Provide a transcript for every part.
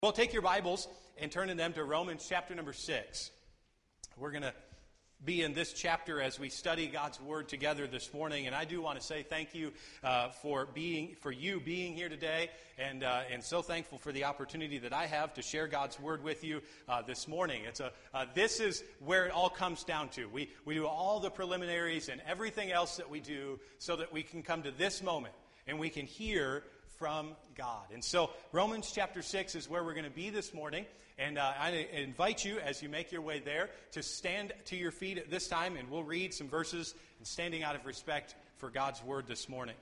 Well, take your Bibles and turn in them to Romans chapter number 6. We're going to be in this chapter as we study God's Word together this morning, and I do want to say thank you for you being here today, and so thankful for the opportunity that I have to share God's Word with you this morning. This is where it all comes down to. We do all the preliminaries and everything else that we do so that we can come to this moment and we can hear from God. And so Romans chapter 6 is where we're going to be this morning. And I invite you, as you make your way there, to stand to your feet at this time, and we'll read some verses and standing out of respect for God's Word this morning.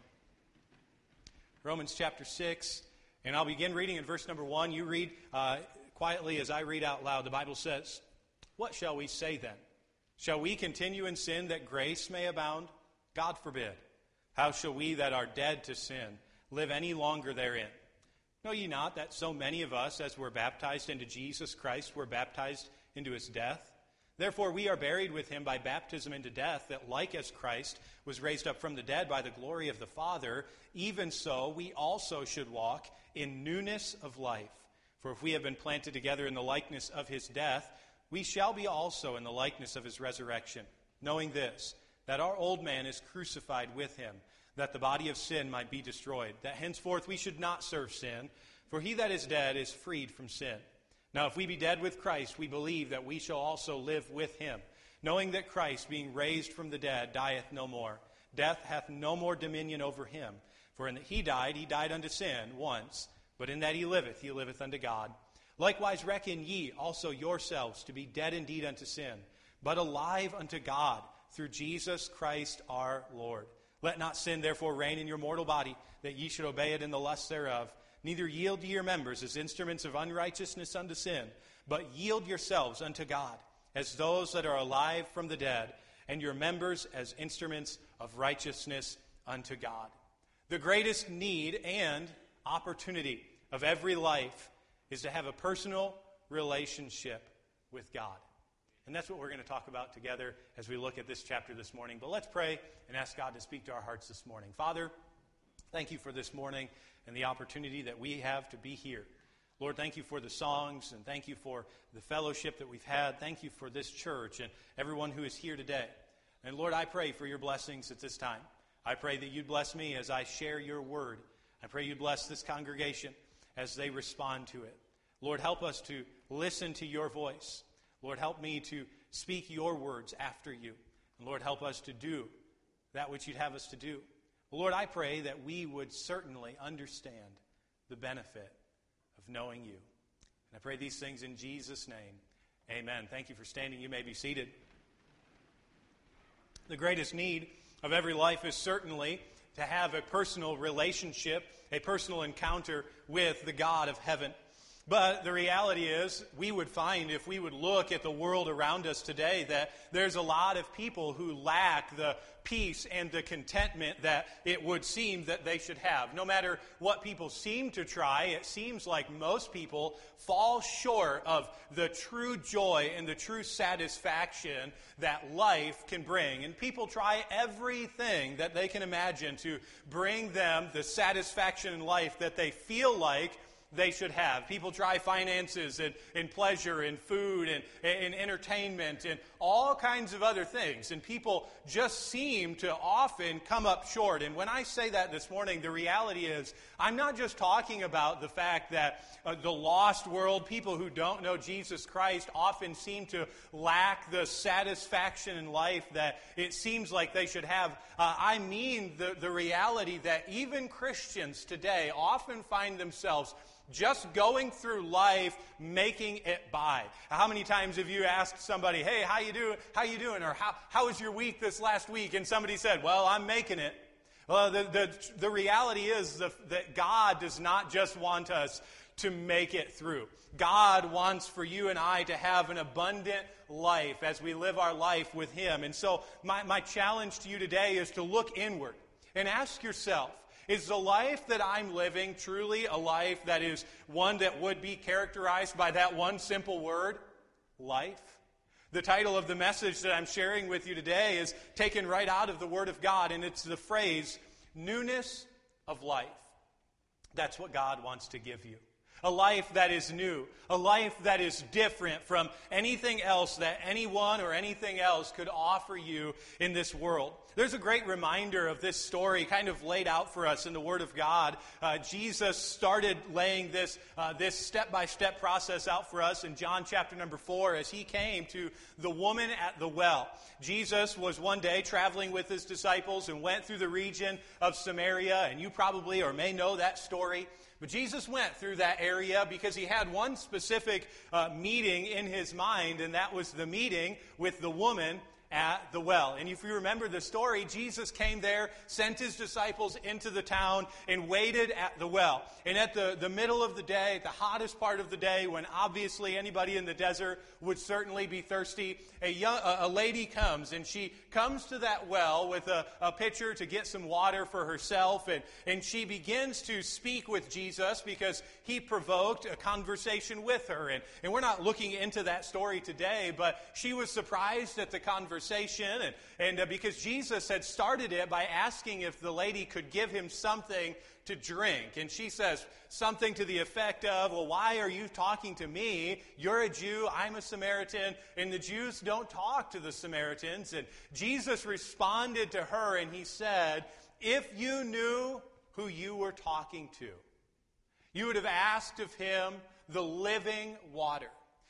Romans chapter 6, and I'll begin reading in verse number 1. You read quietly as I read out loud. The Bible says, "What shall we say then? Shall we continue in sin that grace may abound? God forbid. How shall we that are dead to sin live any longer therein? Know ye not that so many of us, as were baptized into Jesus Christ, were baptized into his death? Therefore we are buried with him by baptism into death, that like as Christ was raised up from the dead by the glory of the Father, even so we also should walk in newness of life. For if we have been planted together in the likeness of his death, we shall be also in the likeness of his resurrection, knowing this, that our old man is crucified with him, that the body of sin might be destroyed, that henceforth we should not serve sin, for he that is dead is freed from sin. Now if we be dead with Christ, we believe that we shall also live with him, knowing that Christ, being raised from the dead, dieth no more. Death hath no more dominion over him. For in that he died unto sin once, but in that he liveth unto God. Likewise reckon ye also yourselves to be dead indeed unto sin, but alive unto God through Jesus Christ our Lord. Let not sin therefore reign in your mortal body, that ye should obey it in the lusts thereof. Neither yield ye your members as instruments of unrighteousness unto sin, but yield yourselves unto God, as those that are alive from the dead, and your members as instruments of righteousness unto God." The greatest need and opportunity of every life is to have a personal relationship with God. And that's what we're going to talk about together as we look at this chapter this morning. But let's pray and ask God to speak to our hearts this morning. Father, thank you for this morning and the opportunity that we have to be here. Lord, thank you for the songs, and thank you for the fellowship that we've had. Thank you for this church and everyone who is here today. And Lord, I pray for your blessings at this time. I pray that you'd bless me as I share your word. I pray you'd bless this congregation as they respond to it. Lord, help us to listen to your voice. Lord, help me to speak your words after you. And Lord, help us to do that which you'd have us to do. Lord, I pray that we would certainly understand the benefit of knowing you. And I pray these things in Jesus' name. Amen. Thank you for standing. You may be seated. The greatest need of every life is certainly to have a personal relationship, a personal encounter with the God of heaven. But the reality is, we would find, if we would look at the world around us today, that there's a lot of people who lack the peace and the contentment that it would seem that they should have. No matter what people seem to try, it seems like most people fall short of the true joy and the true satisfaction that life can bring. And people try everything that they can imagine to bring them the satisfaction in life that they feel like they should have. People try finances and pleasure and food and entertainment and all kinds of other things. And people just seem to often come up short. And when I say that this morning, the reality is I'm not just talking about the fact that the lost world, people who don't know Jesus Christ, often seem to lack the satisfaction in life that it seems like they should have. I mean the reality that even Christians today often find themselves just going through life, making it by. How many times have you asked somebody, "Hey, how you doing?" Or how was your week this last week? And somebody said, "Well, I'm making it." Well, the reality is that God does not just want us to make it through. God wants for you and I to have an abundant life as we live our life with Him. And so my challenge to you today is to look inward and ask yourself, is the life that I'm living truly a life that is one that would be characterized by that one simple word, life? The title of the message that I'm sharing with you today is taken right out of the Word of God, and it's the phrase, newness of life. That's what God wants to give you. A life that is new. A life that is different from anything else that anyone or anything else could offer you in this world. There's a great reminder of this story kind of laid out for us in the Word of God. Jesus started laying this step-by-step process out for us in John chapter number 4 as he came to the woman at the well. Jesus was one day traveling with his disciples and went through the region of Samaria, and you probably or may know that story. But Jesus went through that area because he had one specific meeting in his mind, and that was the meeting with the woman at the well. And if you remember the story, Jesus came there, sent his disciples into the town, and waited at the well. And at the middle of the day, the hottest part of the day, when obviously anybody in the desert would certainly be thirsty, a lady comes, and she comes to that well with a pitcher to get some water for herself, and she begins to speak with Jesus because he provoked a conversation with her. And we're not looking into that story today, but she was surprised at the conversation, and because Jesus had started it by asking if the lady could give him something to drink. And she says something to the effect of, well, why are you talking to me? You're a Jew, I'm a Samaritan, and the Jews don't talk to the Samaritans. And Jesus responded to her and he said, if you knew who you were talking to, you would have asked of him the living water.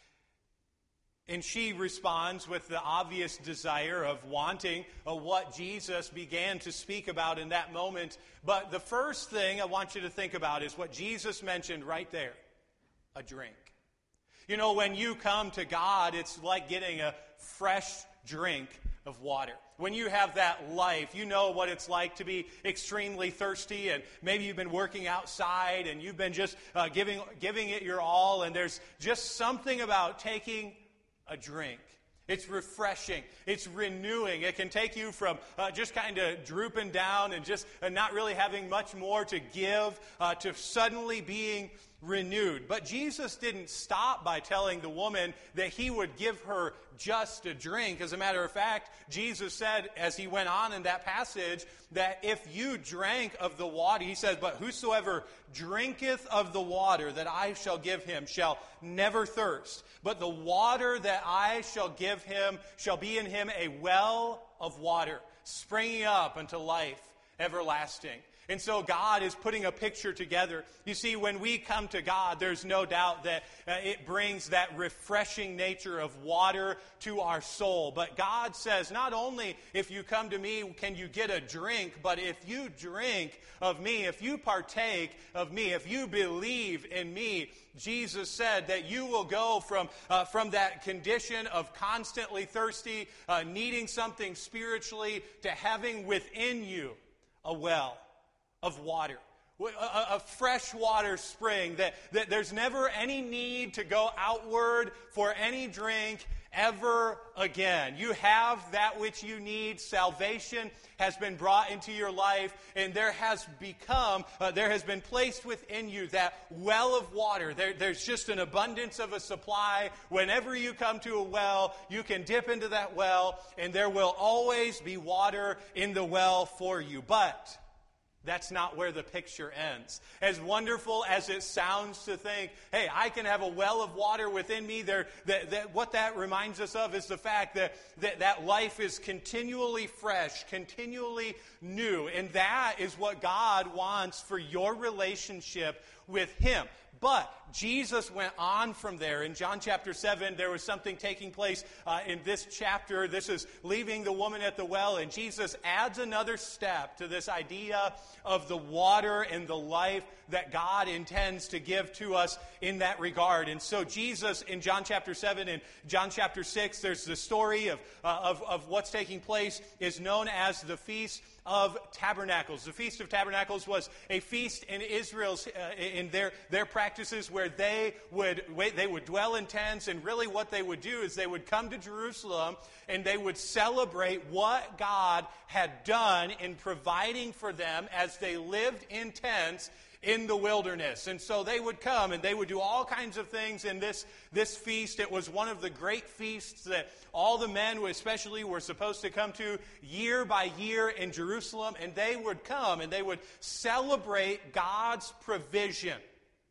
And she responds with the obvious desire of wanting what Jesus began to speak about in that moment. But the first thing I want you to think about is what Jesus mentioned right there, a drink. You know, when you come to God, it's like getting a fresh drink of water. When you have that life, you know what it's like to be extremely thirsty, and maybe you've been working outside and you've been just giving it your all, and there's just something about taking a drink. It's refreshing. It's renewing. It can take you from just kind of drooping down and just not really having much more to give to suddenly being renewed. But Jesus didn't stop by telling the woman that he would give her just a drink. As a matter of fact, Jesus said as he went on in that passage that if you drank of the water, he says, but whosoever drinketh of the water that I shall give him shall never thirst. But the water that I shall give him shall be in him a well of water, springing up unto life everlasting. And so God is putting a picture together. You see, when we come to God, there's no doubt that it brings that refreshing nature of water to our soul. But God says, not only if you come to me can you get a drink, but if you drink of me, if you partake of me, if you believe in me, Jesus said that you will go from that condition of constantly thirsty, needing something spiritually, to having within you a well of water, a fresh water spring, that there's never any need to go outward for any drink ever again. You have that which you need. Salvation has been brought into your life, and there has been placed within you that well of water. There's just an abundance of a supply. Whenever you come to a well, you can dip into that well, and there will always be water in the well for you. But that's not where the picture ends. As wonderful as it sounds to think, hey, I can have a well of water within me, what that reminds us of is the fact that life is continually fresh, continually new. And that is what God wants for your relationship with Him. But Jesus went on from there. In John chapter 7, there was something taking place in this chapter. This is leaving the woman at the well, and Jesus adds another step to this idea of the water and the life that God intends to give to us in that regard. And so Jesus, in John chapter 7 and John chapter 6, there's the story of what's taking place, is known as the Feast of Tabernacles. The Feast of Tabernacles was a feast in Israel's in their practices where they would dwell in tents, and really what they would do is they would come to Jerusalem and they would celebrate what God had done in providing for them as they lived in tents in the wilderness. And so they would come and they would do all kinds of things in this feast. It was one of the great feasts that all the men especially were supposed to come to year by year in Jerusalem. And they would come and they would celebrate God's provision.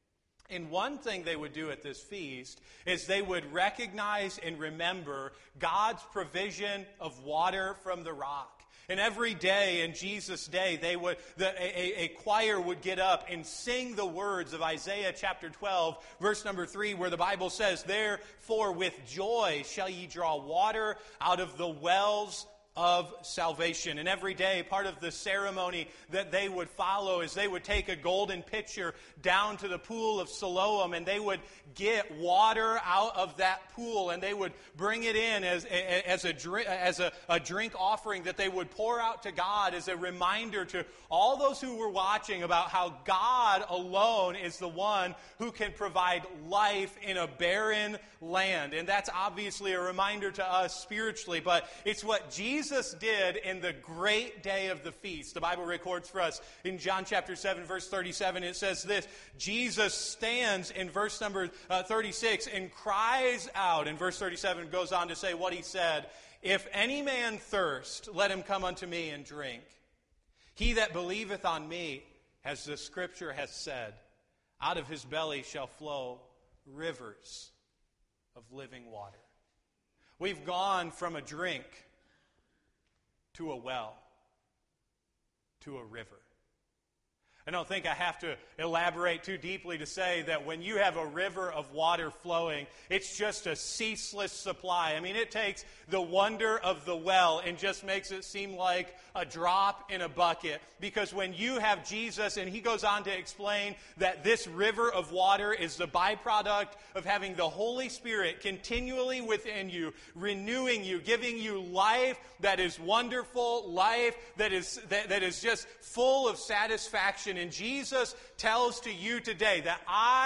And one thing they would do at this feast is they would recognize and remember God's provision of water from the rock. And every day in Jesus' day, a choir would get up and sing the words of Isaiah chapter 12, verse number 3, where the Bible says, "Therefore with joy shall ye draw water out of the wells of salvation." And every day, part of the ceremony that they would follow is they would take a golden pitcher down to the pool of Siloam, and they would get water out of that pool, and they would bring it in as a drink offering that they would pour out to God as a reminder to all those who were watching about how God alone is the one who can provide life in a barren land. And that's obviously a reminder to us spiritually, but it's what Jesus did in the great day of the feast. The Bible records for us in John chapter 7, verse 37, it says this: Jesus stands in verse number 36 and cries out. And verse 37 goes on to say what he said: "If any man thirst, let him come unto me and drink. He that believeth on me, as the scripture has said, out of his belly shall flow rivers of living water." We've gone from a drink to a well to a river. I don't think I have to elaborate too deeply to say that when you have a river of water flowing, it's just a ceaseless supply. I mean, it takes the wonder of the well and just makes it seem like a drop in a bucket. Because when you have Jesus, and he goes on to explain that this river of water is the byproduct of having the Holy Spirit continually within you, renewing you, giving you life that is wonderful, life that is just full of satisfaction. And Jesus tells to you today that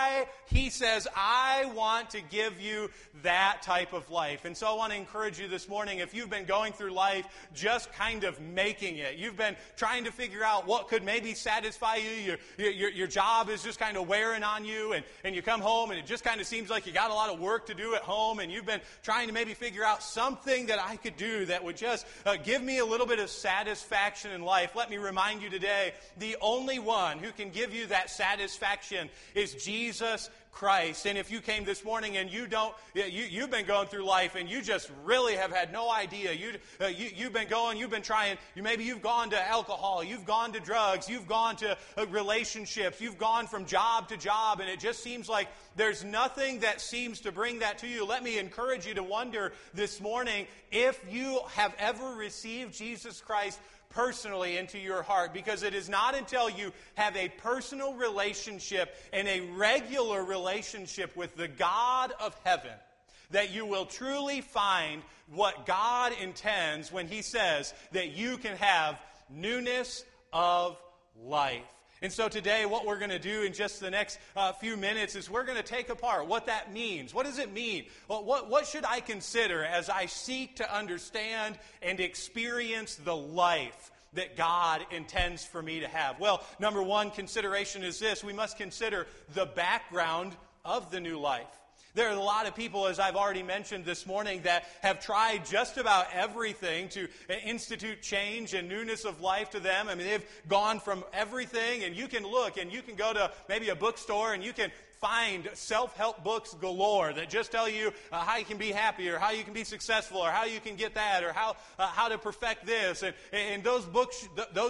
he says, I want to give you that type of life. And so I want to encourage you this morning, if you've been going through life just kind of making it, you've been trying to figure out what could maybe satisfy you, your job is just kind of wearing on you, and you come home and it just kind of seems like you got a lot of work to do at home, and you've been trying to maybe figure out something that I could do that would just give me a little bit of satisfaction in life. Let me remind you today, the only one who can give you that satisfaction is Jesus Christ. And if you came this morning and you've been going through life and you just really have had no idea, you've been trying, maybe you've gone to alcohol, you've gone to drugs, you've gone to relationships, you've gone from job to job, and it just seems like there's nothing that seems to bring that to you. Let me encourage you to wonder this morning if you have ever received Jesus Christ personally into your heart, because it is not until you have a personal relationship and a regular relationship with the God of heaven that you will truly find what God intends when he says that you can have newness of life. And so today what we're going to do in just the next few minutes is we're going to take apart what that means. What does it mean? What should I consider as I seek to understand and experience the life that God intends for me to have? Well, number one consideration is this: we must consider the background of the new life. There are a lot of people, as I've already mentioned this morning, that have tried just about everything to institute change and newness of life to them. I mean, they've gone from everything, and you can look and you can go to maybe a bookstore and you can find self-help books galore that just tell you how you can be happy, or how you can be successful, or how you can get that, or how to perfect this. And those books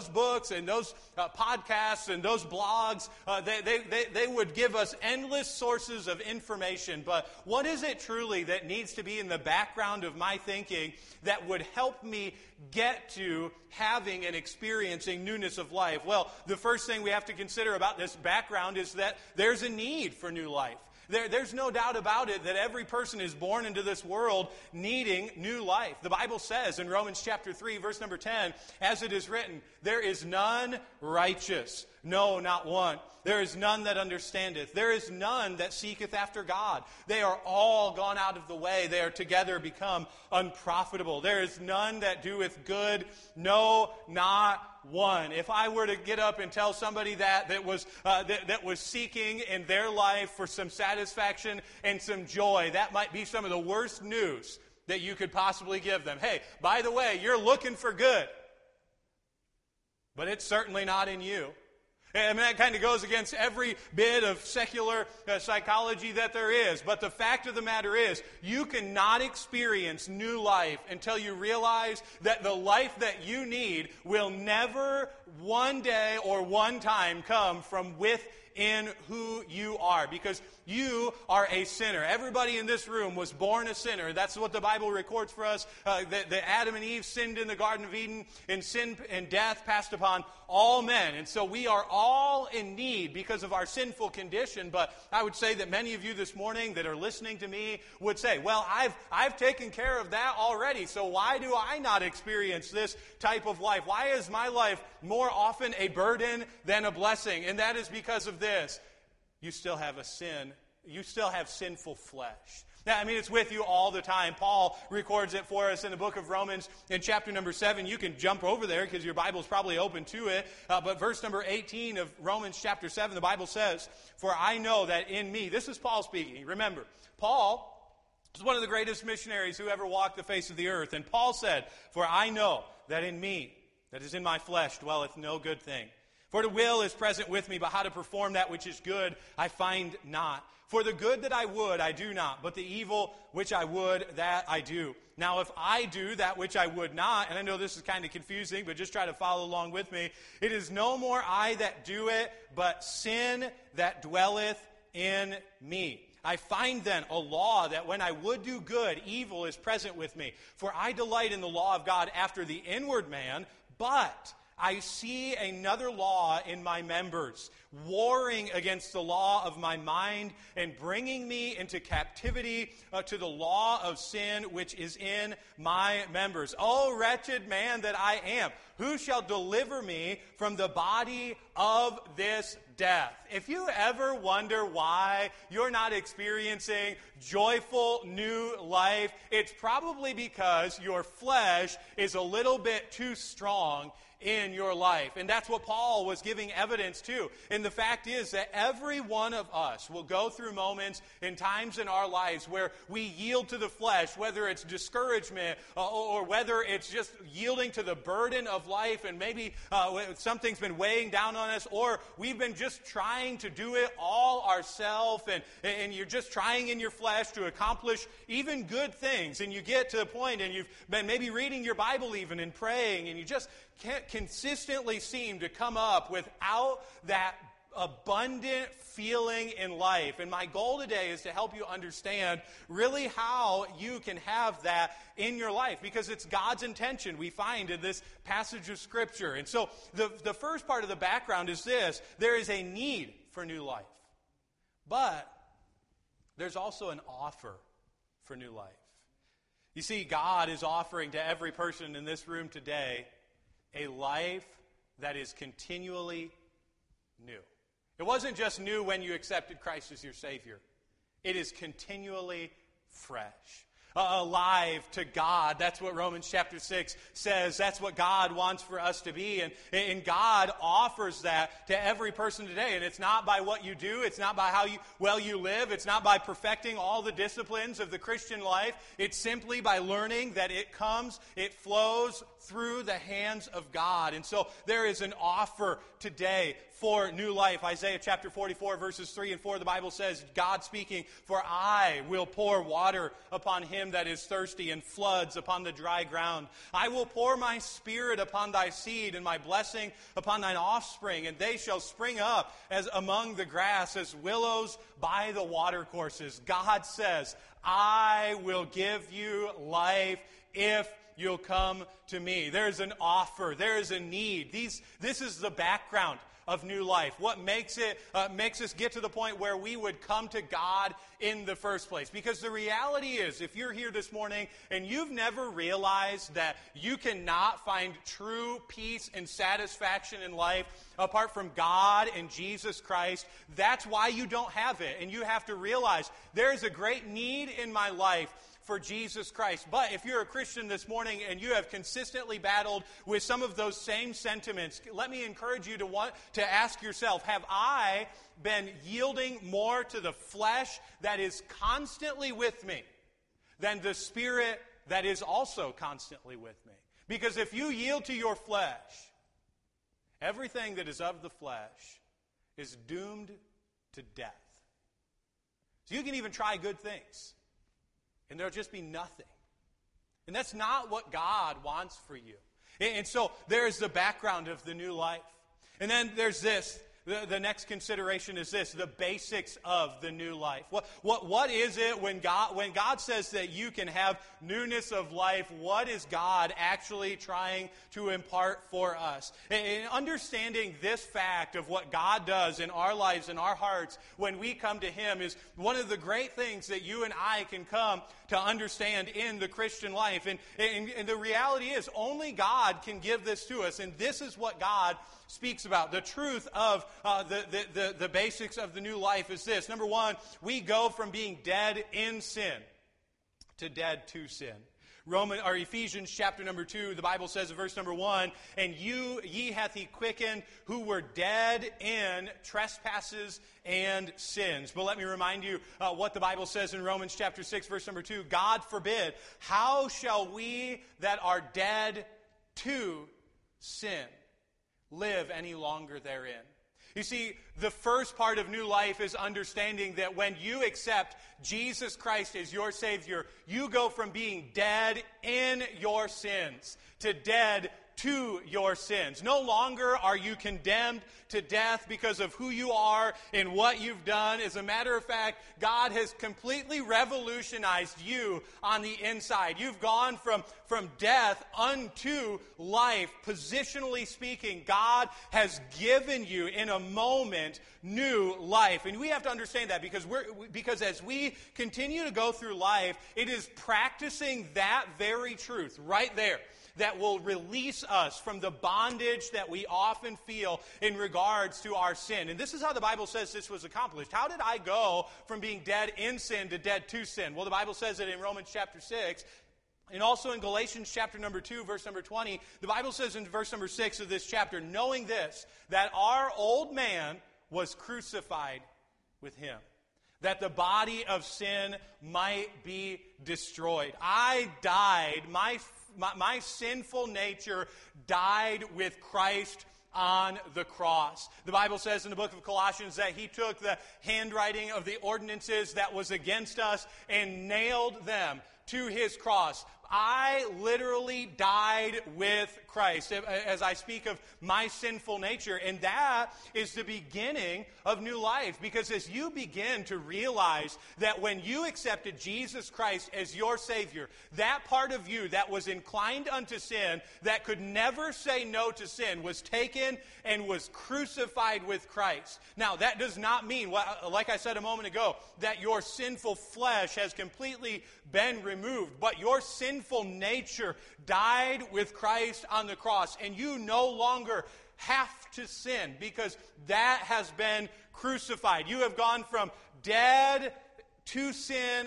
and those podcasts and those blogs, they would give us endless sources of information. But what is it truly that needs to be in the background of my thinking that would help me get to having and experiencing newness of life? Well, the first thing we have to consider about this background is that there's a need for new life. There's no doubt about it that every person is born into this world needing new life. The Bible says in Romans chapter 3, verse number 10, as it is written, there is none righteous, no, not one. There is none that understandeth. There is none that seeketh after God. They are all gone out of the way. They are together become unprofitable. There is none that doeth good, no, not one. If I were to get up and tell somebody that was seeking in their life for some satisfaction and some joy, that might be some of the worst news that you could possibly give them. Hey, by the way, you're looking for good, but it's certainly not in you. I mean, that kind of goes against every bit of secular psychology that there is. But the fact of the matter is, you cannot experience new life until you realize that the life that you need will never one day or one time come from within who you are, because you are a sinner. Everybody in this room was born a sinner. That's what the Bible records for us. That Adam and Eve sinned in the Garden of Eden, and sin and death passed upon all men. And so we are all in need because of our sinful condition. But I would say that many of you this morning that are listening to me would say, well, I've taken care of that already, so why do I not experience this type of life? Why is my life more often a burden than a blessing? And that is because of this. You still have sinful flesh. Now, I mean, it's with you all the time. Paul records it for us in the book of Romans in chapter number 7. You can jump over there because your Bible's probably open to it. But verse number 18 of Romans chapter 7, the Bible says, "For I know that in me," this is Paul speaking. Remember, Paul is one of the greatest missionaries who ever walked the face of the earth. And Paul said, "For I know that in me, that is in my flesh, dwelleth no good thing. For the will is present with me, but how to perform that which is good I find not. For the good that I would, I do not, but the evil which I would, that I do. Now if I do that which I would not," and I know this is kind of confusing, but just try to follow along with me, "it is no more I that do it, but sin that dwelleth in me. I find then a law that when I would do good, evil is present with me. For I delight in the law of God after the inward man, but I see another law in my members, warring against the law of my mind and bringing me into captivity to the law of sin which is in my members. O wretched man that I am, who shall deliver me from the body of this death?" If you ever wonder why you're not experiencing joyful new life, it's probably because your flesh is a little bit too strong in your life. And that's what Paul was giving evidence to. And the fact is that every one of us will go through moments and times in our lives where we yield to the flesh, whether it's discouragement or whether it's just yielding to the burden of life, and maybe something's been weighing down on us, or we've been just trying to do it all ourselves, and you're just trying in your flesh to accomplish even good things. And you get to a point and you've been maybe reading your Bible even and praying, and you just can't consistently seem to come up without that abundant feeling in life. And my goal today is to help you understand really how you can have that in your life, because it's God's intention we find in this passage of Scripture. And so the first part of the background is this: there is a need for new life, but there's also an offer for new life. You see, God is offering to every person in this room today a life that is continually new. It wasn't just new when you accepted Christ as your Savior. It is continually fresh. Alive to God. That's what Romans chapter 6 says. That's what God wants for us to be. And God offers that to every person today. And it's not by what you do. It's not by how well you live. It's not by perfecting all the disciplines of the Christian life. It's simply by learning that it flows through the hands of God. And so there is an offer today for new life. Isaiah chapter 44 verses 3 and 4, the Bible says, God speaking, "For I will pour water upon him that is thirsty, and floods upon the dry ground. I will pour my spirit upon thy seed, and my blessing upon thine offspring, and they shall spring up as among the grass, as willows by the watercourses." God says, I will give you life if you'll come to me. There's an offer. There is a need. This is the background of new life. What makes us get to the point where we would come to God in the first place. Because the reality is, if you're here this morning and you've never realized that you cannot find true peace and satisfaction in life apart from God and Jesus Christ, that's why you don't have it. And you have to realize there is a great need in my life for Jesus Christ. But if you're a Christian this morning and you have consistently battled with some of those same sentiments, let me encourage you to ask yourself, have I been yielding more to the flesh that is constantly with me than the Spirit that is also constantly with me? Because if you yield to your flesh, everything that is of the flesh is doomed to death. So you can even try good things, and there'll just be nothing. And that's not what God wants for you. And so there's the background of the new life. And then there's this. The next consideration is this, the basics of the new life. What is it when God says that you can have newness of life? What is God actually trying to impart for us? And understanding this fact of what God does in our lives and our hearts when we come to Him is one of the great things that you and I can come to understand in the Christian life. And the reality is only God can give this to us. And this is what God speaks about. The truth of the basics of the new life is this. Number one, we go from being dead in sin to dead to sin. Ephesians chapter number 2, the Bible says in verse number 1, and ye hath He quickened who were dead in trespasses and sins. But let me remind you what the Bible says in Romans chapter 6, verse number 2. God forbid, how shall we that are dead to sin live any longer therein? You see, the first part of new life is understanding that when you accept Jesus Christ as your Savior, you go from being dead in your sins to dead to your sins. No longer are you condemned to death because of who you are and what you've done. As a matter of fact, God has completely revolutionized you on the inside. You've gone from death unto life. Positionally speaking, God has given you in a moment new life. And we have to understand that because as we continue to go through life, it is practicing that very truth right there that will release us from the bondage that we often feel in regards to our sin. And this is how the Bible says this was accomplished. How did I go from being dead in sin to dead to sin? Well, the Bible says it in Romans chapter 6. And also in Galatians chapter number 2, verse number 20, the Bible says in verse number 6 of this chapter, knowing this, that our old man was crucified with Him, that the body of sin might be destroyed. I died, my sinful nature died with Christ on the cross. The Bible says in the book of Colossians that He took the handwriting of the ordinances that was against us and nailed them to His cross. I literally died with Christ as I speak of my sinful nature. And that is the beginning of new life. Because as you begin to realize that when you accepted Jesus Christ as your Savior, that part of you that was inclined unto sin, that could never say no to sin, was taken and was crucified with Christ. Now, that does not mean, like I said a moment ago, that your sinful flesh has completely been removed. But your sinful nature died with Christ on the cross, and you no longer have to sin because that has been crucified. You have gone from dead in sin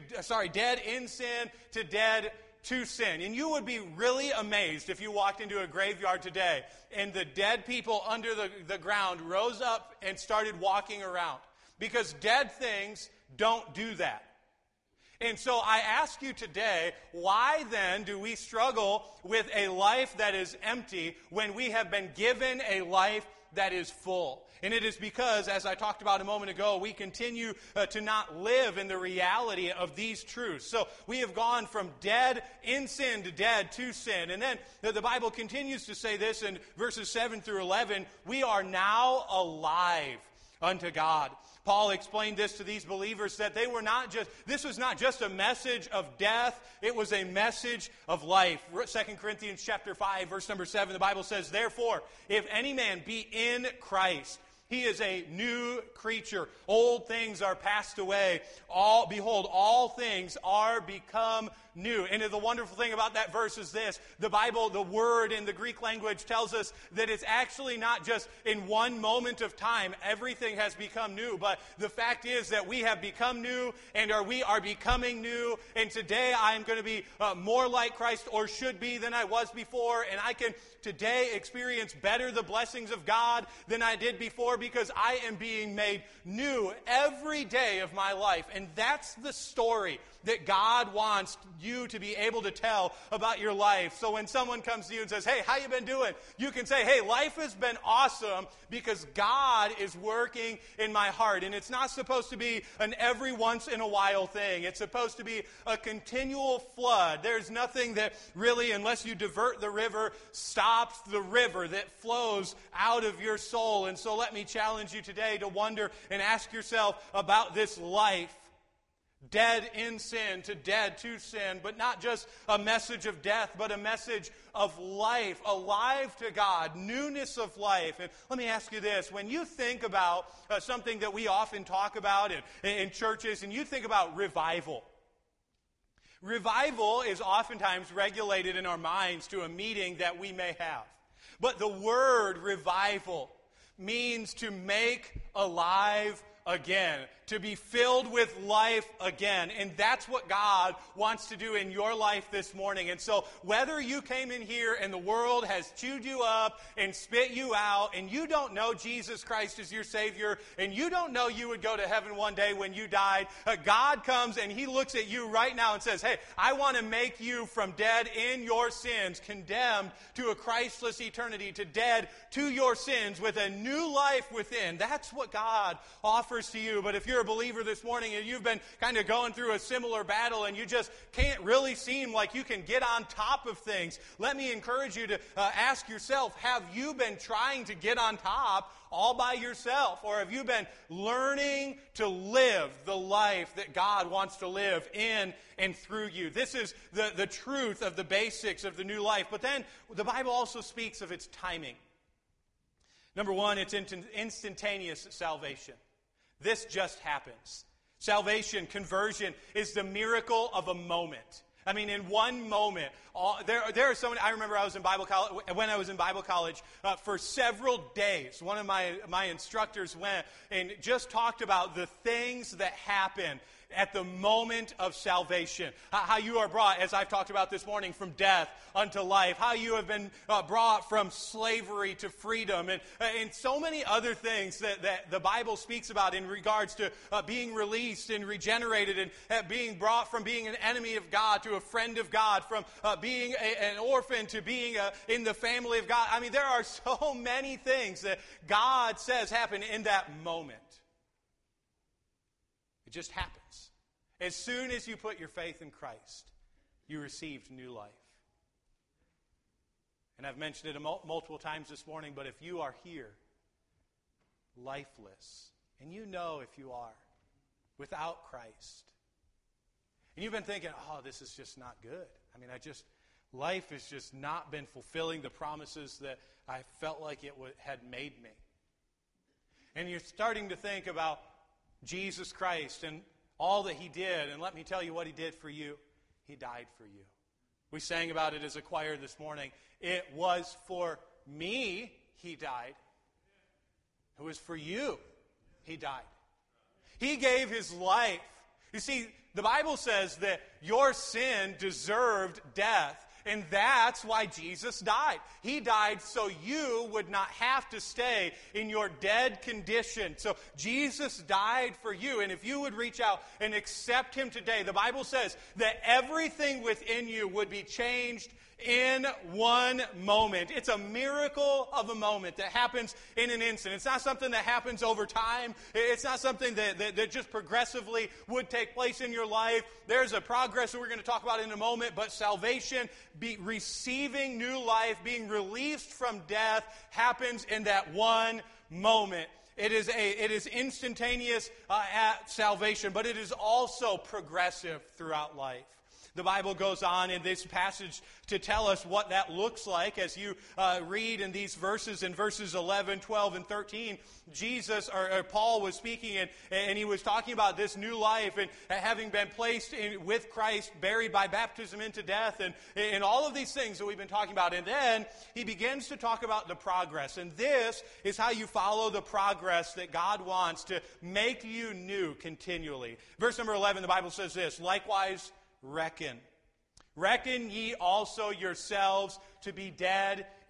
to dead to sin. And you would be really amazed if you walked into a graveyard today and the dead people under the ground rose up and started walking around, because dead things don't do that. And so I ask you today, why then do we struggle with a life that is empty when we have been given a life that is full? And it is because, as I talked about a moment ago, we continue to not live in the reality of these truths. So we have gone from dead in sin to dead to sin. And then the Bible continues to say this in verses 7 through 11, we are now alive unto God. Paul explained this to these believers, that this was not just a message of death, it was a message of life. 2 Corinthians chapter 5, verse number 7, the Bible says, therefore, if any man be in Christ, he is a new creature. Old things are passed away. Behold, all things are become new. And the wonderful thing about that verse is this. The Bible, the word in the Greek language tells us that it's actually not just in one moment of time everything has become new. But the fact is that we have become new, and we are becoming new. And today I am going to be more like Christ, or should be, than I was before. And I can today experience better the blessings of God than I did before because I am being made new every day of my life. And that's the story that God wants you to be able to tell about your life. So when someone comes to you and says, hey, how you been doing? You can say, hey, life has been awesome because God is working in my heart. And it's not supposed to be an every once in a while thing. It's supposed to be a continual flood. There's nothing that really, unless you divert the river, stops the river that flows out of your soul. And so let me challenge you today to wonder and ask yourself about this life. Dead in sin to dead to sin, but not just a message of death, but a message of life, alive to God, newness of life. And let me ask you this. When you think about something that we often talk about in churches, and you think about revival, revival is oftentimes regulated in our minds to a meeting that we may have. But the word revival means to make alive again, to be filled with life again. And that's what God wants to do in your life this morning. And so whether you came in here and the world has chewed you up and spit you out, and you don't know Jesus Christ as your Savior, and you don't know you would go to heaven one day when you died, God comes and He looks at you right now and says, hey, I want to make you from dead in your sins, condemned to a Christless eternity, to dead to your sins with a new life within. That's what God offers to you. But if you're a believer this morning and you've been kind of going through a similar battle and you just can't really seem like you can get on top of things, let me encourage you to ask yourself, have you been trying to get on top all by yourself? Or have you been learning to live the life that God wants to live in and through you? This is the truth of the basics of the new life. But then the Bible also speaks of its timing. Number one, it's instantaneous salvation. This just happens. Salvation, conversion, is the miracle of a moment. I mean, in one moment, there are so many. I remember I was in Bible college. When I was in Bible college, for several days, one of my instructors went and just talked about the things that happen at the moment of salvation. How you are brought, as I've talked about this morning, from death unto life. How you have been brought from slavery to freedom. And so many other things that the Bible speaks about in regards to being released and regenerated and being brought from being an enemy of God to a friend of God, from being an orphan to being in the family of God. I mean, there are so many things that God says happen in that moment. It just happens. As soon as you put your faith in Christ, you received new life. And I've mentioned it multiple times this morning, but if you are here, lifeless, and you know if you are, without Christ, and you've been thinking, oh, this is just not good. I mean, life has just not been fulfilling the promises that I felt like it had made me. And you're starting to think about Jesus Christ and all that He did. And let me tell you what He did for you. He died for you. We sang about it as a choir this morning. It was for me He died. It was for you He died. He gave His life. You see, the Bible says that your sin deserved death. And that's why Jesus died. He died so you would not have to stay in your dead condition. So Jesus died for you. And if you would reach out and accept Him today, the Bible says that everything within you would be changed in one moment. It's a miracle of a moment that happens in an instant. It's not something that happens over time. It's not something that just progressively would take place in your life. There's a progress that we're going to talk about in a moment, but salvation, receiving new life, being released from death, happens in that one moment. It is instantaneous at salvation, but it is also progressive throughout life. The Bible goes on in this passage to tell us what that looks like. As you read in these verses, in verses 11, 12, and 13, Paul was speaking and he was talking about this new life and having been placed with Christ, buried by baptism into death, and all of these things that we've been talking about. And then he begins to talk about the progress. And this is how you follow the progress that God wants to make you new continually. Verse number 11, the Bible says this, likewise, reckon ye also yourselves to be dead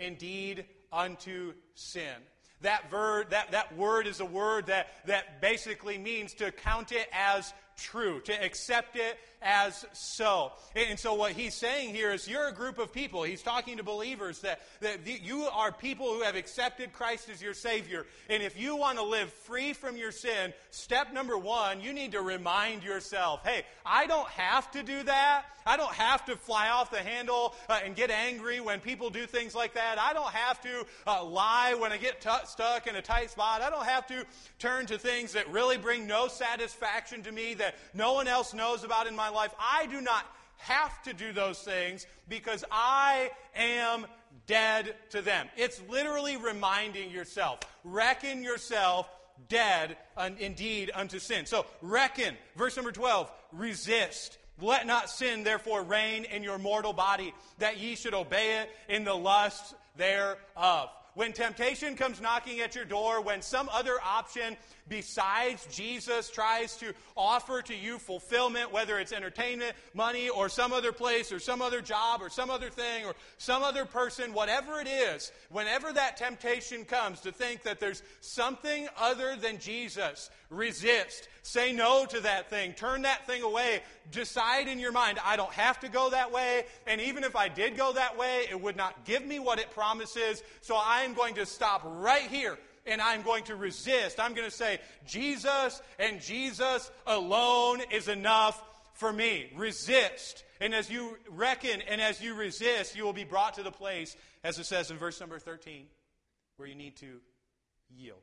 indeed unto sin. That word is a word that basically means to count it as true, to accept it as so. And so what he's saying here is you're a group of people. He's talking to believers that you are people who have accepted Christ as your Savior. And if you want to live free from your sin, step number one, you need to remind yourself, hey, I don't have to do that. I don't have to fly off the handle and get angry when people do things like that. I don't have to lie when I get stuck in a tight spot. I don't have to turn to things that really bring no satisfaction to me that no one else knows about in my life. I do not have to do those things because I am dead to them. It's literally reminding yourself. Reckon yourself dead indeed unto sin. So reckon, verse number 12, resist. Let not sin therefore reign in your mortal body, that ye should obey it in the lusts thereof. When temptation comes knocking at your door, when some other option besides Jesus tries to offer to you fulfillment, whether it's entertainment, money, or some other place, or some other job, or some other thing, or some other person, whatever it is, whenever that temptation comes to think that there's something other than Jesus, resist. Say no to that thing. Turn that thing away. Decide in your mind, I don't have to go that way, and even if I did go that way, it would not give me what it promises, so I am going to stop right here. And I'm going to resist. I'm going to say, Jesus and Jesus alone is enough for me. Resist. And as you reckon and as you resist, you will be brought to the place, as it says in verse number 13, where you need to yield.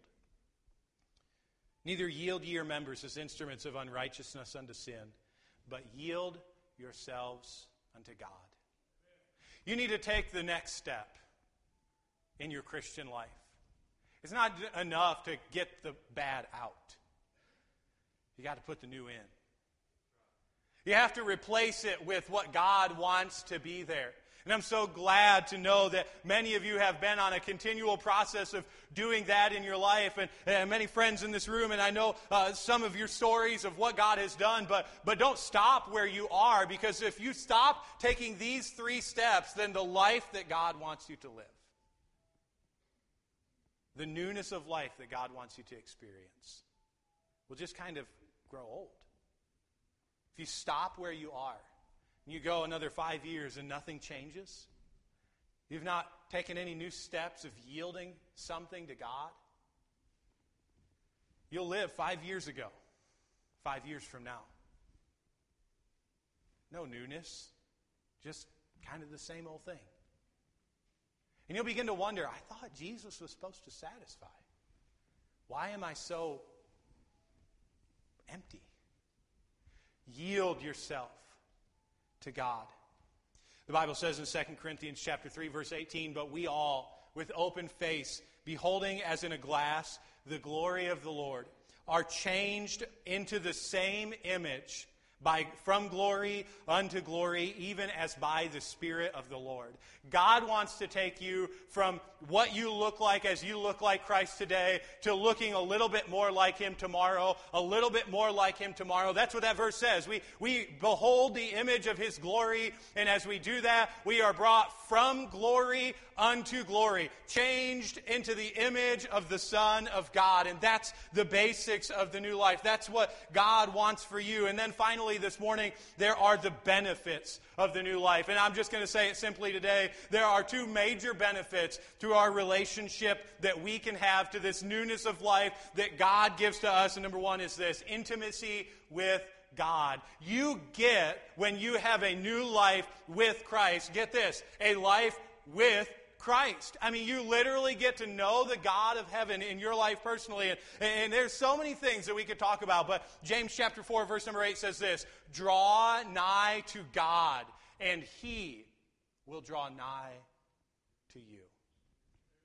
Neither yield ye your members as instruments of unrighteousness unto sin, but yield yourselves unto God. You need to take the next step in your Christian life. It's not enough to get the bad out. You got to put the new in. You have to replace it with what God wants to be there. And I'm so glad to know that many of you have been on a continual process of doing that in your life. And many friends in this room, and I know some of your stories of what God has done. But don't stop where you are, because if you stop taking these 3 steps, then the life that God wants you to live, the newness of life that God wants you to experience, will just kind of grow old. If you stop where you are, and you go another 5 years and nothing changes, you've not taken any new steps of yielding something to God, you'll live 5 years ago, 5 years from now. No newness, just kind of the same old thing. And you'll begin to wonder, I thought Jesus was supposed to satisfy. Why am I so empty? Yield yourself to God. The Bible says in 2 Corinthians chapter 3, verse 18, but we all, with open face, beholding as in a glass the glory of the Lord, are changed into the same image from glory unto glory, even as by the Spirit of the Lord. God wants to take you from what you look like as you look like Christ today to looking a little bit more like Him tomorrow, a little bit more like Him tomorrow. That's what that verse says. We behold the image of His glory, and as we do that, we are brought from glory unto glory, changed into the image of the Son of God. And that's the basics of the new life. That's what God wants for you. And then finally this morning, there are the benefits of the new life. And I'm just going to say it simply today. There are 2 major benefits to our relationship that we can have to this newness of life that God gives to us. And number 1 is this: intimacy with God. You get, when you have a new life with Christ, get this, a life with Christ. I mean, you literally get to know the God of heaven in your life personally. And there's so many things that we could talk about. But James chapter 4, verse number 8 says this: draw nigh to God, and He will draw nigh to you.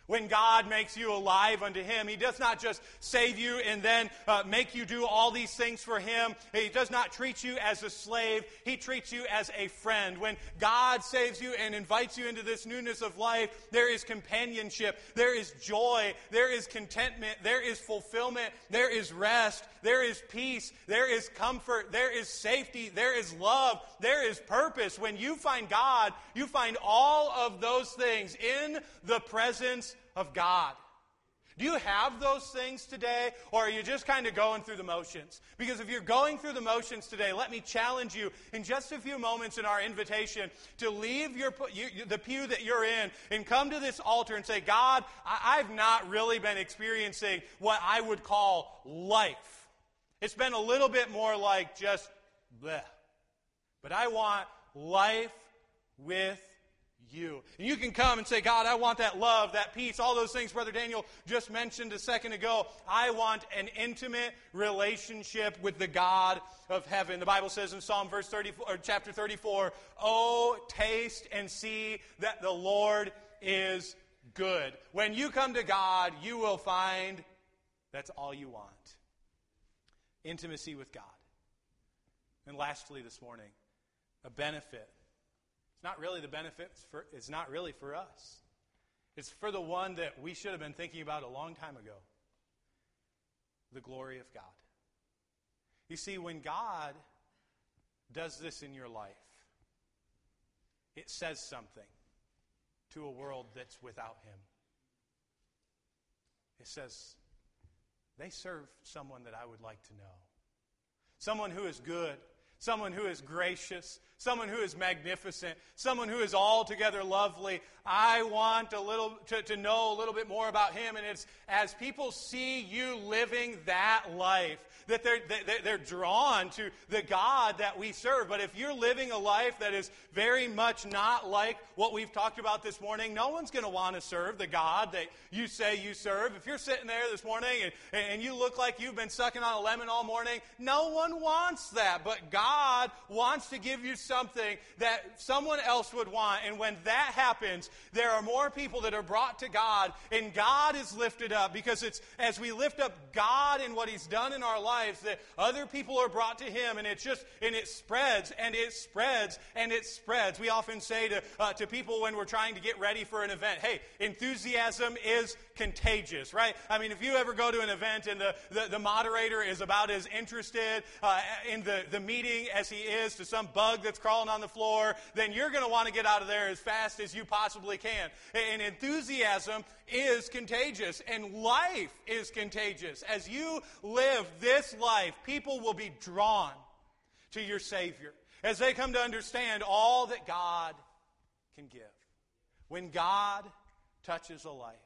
When God makes you alive unto Him, He does not just save you and then make you do all these things for Him. He does not treat you as a slave. He treats you as a friend. When God saves you and invites you into this newness of life, there is companionship, there is joy, there is contentment, there is fulfillment, there is rest, there is peace, there is comfort, there is safety, there is love, there is purpose. When you find God, you find all of those things in the presence of God. Do you have those things today, or are you just kind of going through the motions? Because if you're going through the motions today, let me challenge you in just a few moments in our invitation to leave the pew that you're in and come to this altar and say, God, I've not really been experiencing what I would call life. It's been a little bit more like just bleh. But I want life with you. And you can come and say, God, I want that love, that peace, all those things Brother Daniel just mentioned a second ago. I want an intimate relationship with the God of heaven. The Bible says in Psalm chapter 34, oh, taste and see that the Lord is good. When you come to God, you will find that's all you want. Intimacy with God. And lastly this morning, a benefit. It's not really the benefits it's not really for us. It's for the one that we should have been thinking about a long time ago. The glory of God. You see, when God does this in your life, it says something to a world that's without Him. It says, they serve someone that I would like to know. Someone who is good. Someone who is gracious, someone who is magnificent, someone who is altogether lovely. I want to know a little bit more about Him, and it's as people see you living that life that they're drawn to the God that we serve. But if you're living a life that is very much not like what we've talked about this morning, no one's going to want to serve the God that you say you serve. If you're sitting there this morning and you look like you've been sucking on a lemon all morning, no one wants that. But God wants to give you something that someone else would want. And when that happens, there are more people that are brought to God, and God is lifted up, because it's as we lift up God and what He's done in our lives that other people are brought to Him, and it spreads and it spreads and it spreads. We often say to people when we're trying to get ready for an event, hey, enthusiasm is contagious, right? I mean, if you ever go to an event and the moderator is about as interested in the meeting as he is to some bug that's crawling on the floor, then you're going to want to get out of there as fast as you possibly can. And enthusiasm is contagious, and life is contagious. As you live this life, people will be drawn to your Savior as they come to understand all that God can give. When God touches a life,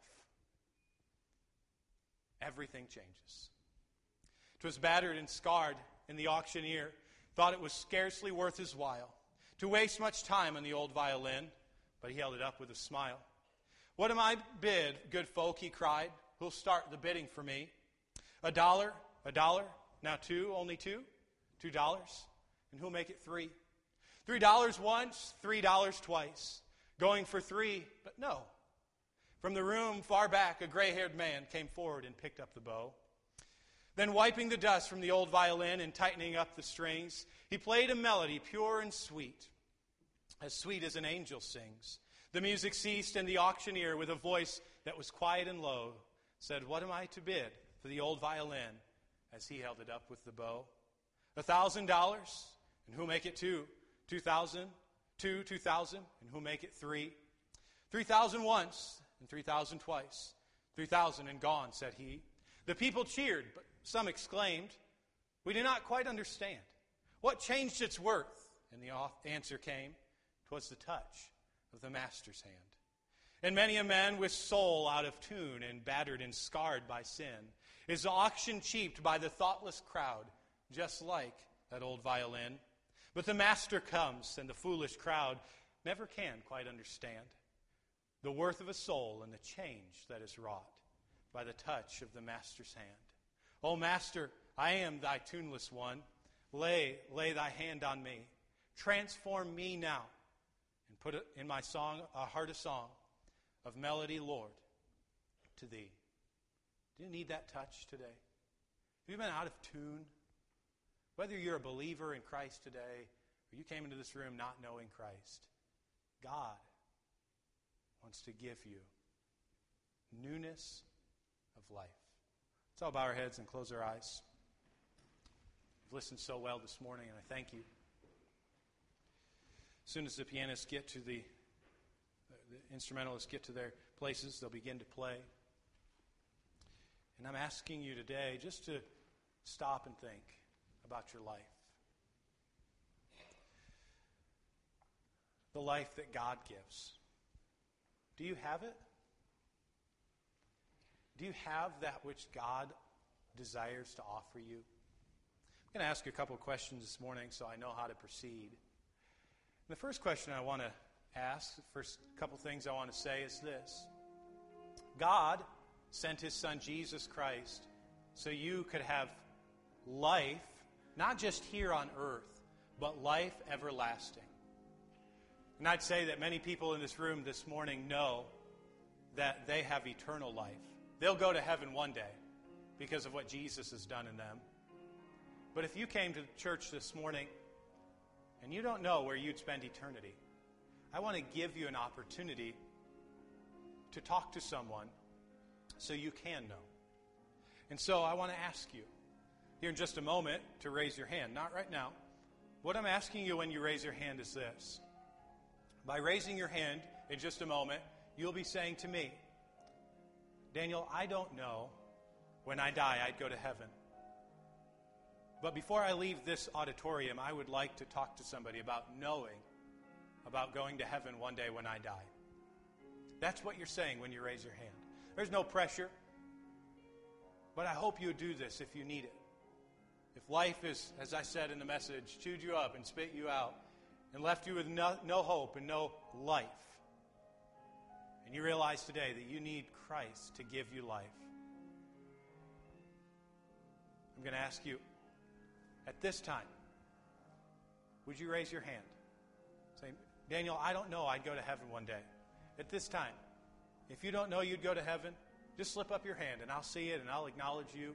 everything changes. 'Twas battered and scarred, and the auctioneer thought it was scarcely worth his while to waste much time on the old violin, but he held it up with a smile. What am I bid, good folk, he cried, who'll start the bidding for me? $1, now two, only $2, $2, and who'll make it $3? $3 once, $3 twice, going for $3, but no. From the room far back, a gray-haired man came forward and picked up the bow. Then wiping the dust from the old violin and tightening up the strings, he played a melody pure and sweet as an angel sings. The music ceased, and the auctioneer, with a voice that was quiet and low, said, what am I to bid for the old violin, as he held it up with the bow? $1,000, and who'll make it $2? $2,000, $2,000, and who'll make it $3? $3,000 once, and $3,000 twice. $3,000 and gone, said he. The people cheered, but some exclaimed, we do not quite understand. What changed its worth? And the answer came, 'twas the touch of the master's hand. And many a man with soul out of tune and battered and scarred by sin is auction cheaped by the thoughtless crowd, just like that old violin. But the master comes, and the foolish crowd never can quite understand the worth of a soul and the change that is wrought by the touch of the master's hand. O master, I am thy tuneless one. Lay thy hand on me. Transform me now, and put in my song, a heart a song of melody, Lord, to Thee. Do you need that touch today? Have you been out of tune? Whether you're a believer in Christ today, or you came into this room not knowing Christ, God wants to give you newness of life. Let's all bow our heads and close our eyes. You've listened so well this morning, and I thank you. As soon as the pianists get to the instrumentalists get to their places, they'll begin to play. And I'm asking you today just to stop and think about your life. The life that God gives. Do you have it? Do you have that which God desires to offer you? I'm going to ask you a couple of questions this morning so I know how to proceed. And the first question I want to ask, the first couple things I want to say is this. God sent His Son Jesus Christ so you could have life, not just here on earth, but life everlasting. And I'd say that many people in this room this morning know that they have eternal life. They'll go to heaven one day because of what Jesus has done in them. But if you came to church this morning and you don't know where you'd spend eternity, I want to give you an opportunity to talk to someone so you can know. And so I want to ask you here in just a moment to raise your hand. Not right now. What I'm asking you when you raise your hand is this. By raising your hand in just a moment, you'll be saying to me, Daniel, I don't know when I die I'd go to heaven. But before I leave this auditorium, I would like to talk to somebody about knowing about going to heaven one day when I die. That's what you're saying when you raise your hand. There's no pressure, but I hope you do this if you need it. If life is, as I said in the message, chewed you up and spit you out and left you with no hope and no life, and you realize today that you need Christ to give you life, I'm going to ask you, at this time, would you raise your hand? Say, Daniel, I don't know I'd go to heaven one day. At this time, if you don't know you'd go to heaven, just slip up your hand and I'll see it and I'll acknowledge you.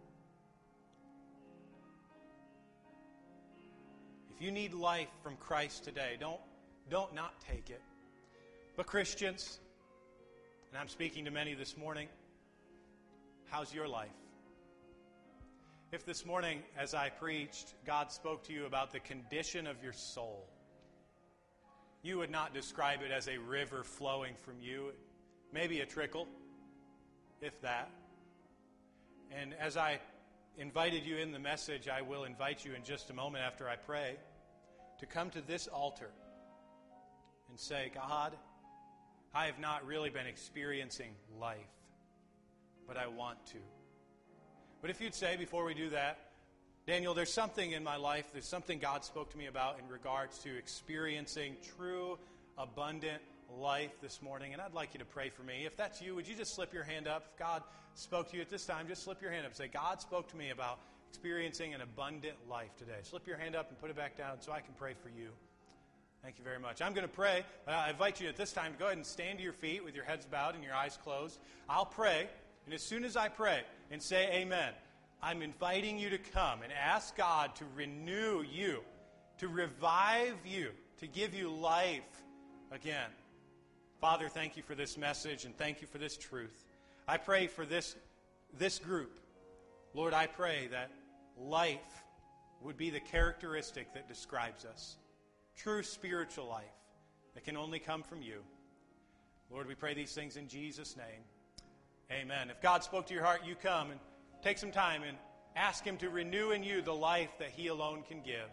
If you need life from Christ today, don't not take it. But Christians, and I'm speaking to many this morning, how's your life? If this morning, as I preached, God spoke to you about the condition of your soul, you would not describe it as a river flowing from you, maybe a trickle, if that. And as I invited you in the message, I will invite you in just a moment after I pray to come to this altar and say, God, I have not really been experiencing life, but I want to. But if you'd say before we do that, Daniel, there's something in my life, there's something God spoke to me about in regards to experiencing true, abundant life this morning, and I'd like you to pray for me. If that's you, would you just slip your hand up? If God spoke to you at this time, just slip your hand up and say, God spoke to me about experiencing an abundant life today. Slip your hand up and put it back down so I can pray for you. Thank you very much. I'm going to pray. I invite you at this time to go ahead and stand to your feet with your heads bowed and your eyes closed. I'll pray, and as soon as I pray and say amen, I'm inviting you to come and ask God to renew you, to revive you, to give you life again. Father, thank you for this message and thank you for this truth. I pray for this group. Lord, I pray that life would be the characteristic that describes us. True spiritual life that can only come from you. Lord, we pray these things in Jesus' name. Amen. If God spoke to your heart, you come and take some time and ask Him to renew in you the life that He alone can give.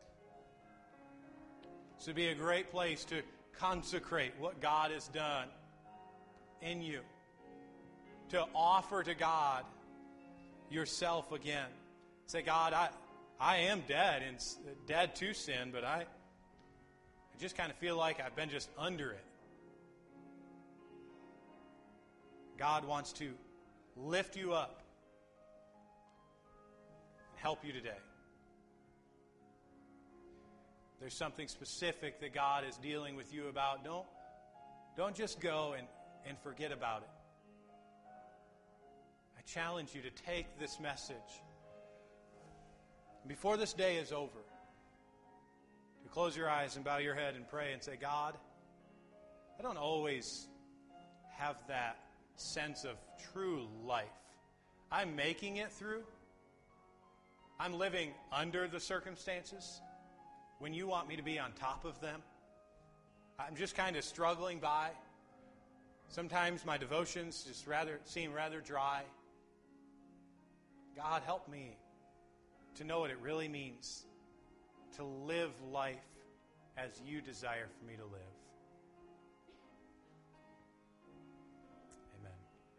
This would be a great place to consecrate what God has done in you. To offer to God yourself again. Say, God, I am dead and dead to sin, but I just kind of feel like I've been just under it. God wants to lift you up and help you today. There's something specific that God is dealing with you about. Don't just go and forget about it. I challenge you to take this message. Before this day is over, to close your eyes and bow your head and pray and say, God, I don't always have that sense of true life. I'm making it through. I'm living under the circumstances when you want me to be on top of them. I'm just kind of struggling by. Sometimes my devotions just seem rather dry. God, help me to know what it really means to live life as you desire for me to live. Amen.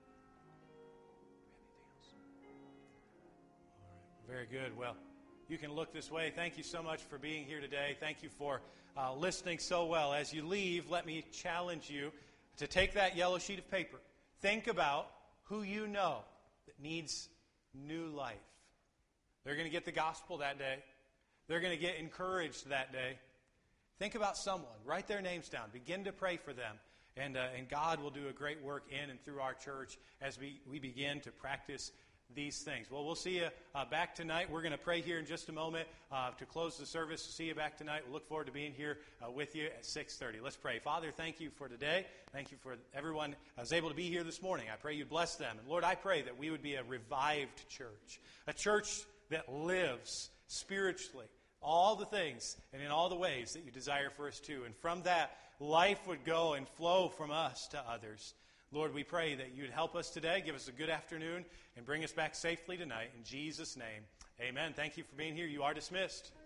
All right. Very good. Well, you can look this way. Thank you so much for being here today. Thank you for listening so well. As you leave, let me challenge you to take that yellow sheet of paper. Think about who you know that needs new life. They're going to get the gospel that day. They're going to get encouraged that day. Think about someone. Write their names down. Begin to pray for them. And God will do a great work in and through our church as we begin to practice these things. Well, we'll see you back tonight. We're going to pray here in just a moment to close the service. See you back tonight. We'll look forward to being here with you at 6:30. Let's pray. Father, thank you for today. Thank you for everyone who was able to be here this morning. I pray you bless them. And Lord, I pray that we would be a revived church, a church that lives spiritually, all the things and in all the ways that you desire for us to. And from that, life would go and flow from us to others. Lord, we pray that you'd help us today, give us a good afternoon, and bring us back safely tonight. In Jesus' name, amen. Thank you for being here. You are dismissed.